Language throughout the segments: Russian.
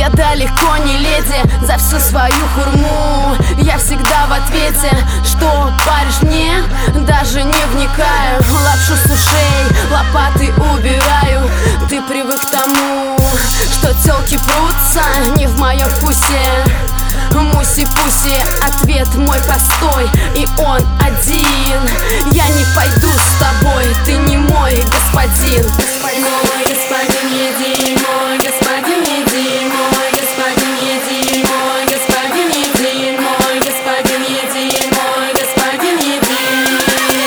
Я далеко не леди, за всю свою хурму я всегда в ответе. Что паришь мне, даже не вникаю. Лапшу с ушей, лопатой убираю. Ты привык к тому, что тёлки прутся не в моем вкусе. Муси-пуси, ответ мой простой, и он один. Я не пойду с тобой, ты не мой господин. Мой господин, еди, мой господин, еди, мой господин, еди, мой господин, еди, мой господин, еди, мой господин, еди.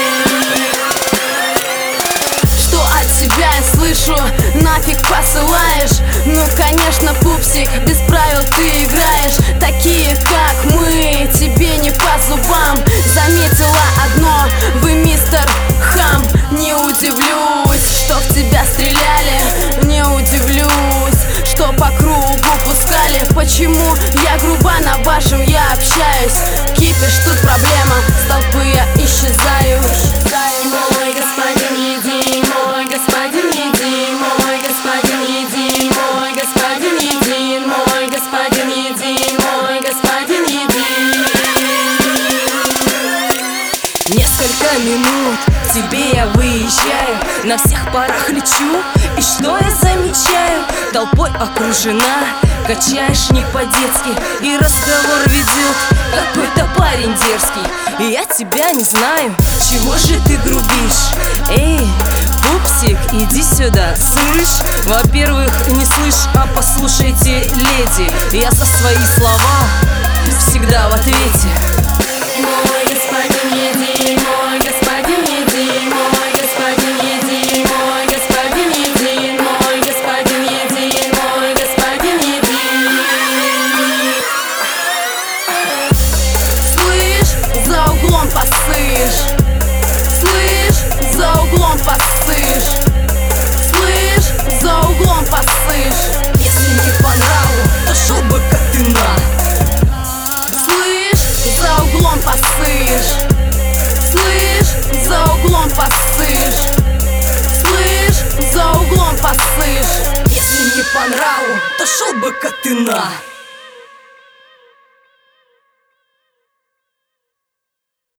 Что от тебя я слышу, нафиг посылаешь? Ну конечно, пупсик, без правил ты играешь. Такие как мы, тебе не по зубам. Заметила одно, вы мистер Хам. Не удивлюсь, что в тебя стреляли. Не удивлюсь, что по кругу пускали. Почему я груба на вашем я общаюсь? Кипиш, тут проблема, с толпы я исчезаю. Мой господин, еди, мой господин, еди, мой господин, еди, мой господин, еди, мой господин, еди, мой господин, еди. Несколько минут к тебе я выезжаю, на всех парах лечу, и что я замечаю? Толпой окружена, качаешь не по-детски, и разговор ведет какой-то парень дерзкий. И я тебя не знаю, чего же ты грубишь? Эй, пупсик, иди сюда, слышь? Во-первых, не слышь, а послушайте, леди, я за свои слова всегда в ответе. Мой господин, еди, мой господин, еди, мой господин, еди, мой господин, еди, мой господин, еди, мой господин, еди. Слышь, за углом посышь. Слышь, за углом посышь. Слышь, за углом посышь. Если не по нраву, то шел бы как ты на. Слышь, за углом посышь. Слышь, за углом посышь. Слышь, за углом посышь. Если не по нраву, то шел бы как ты на.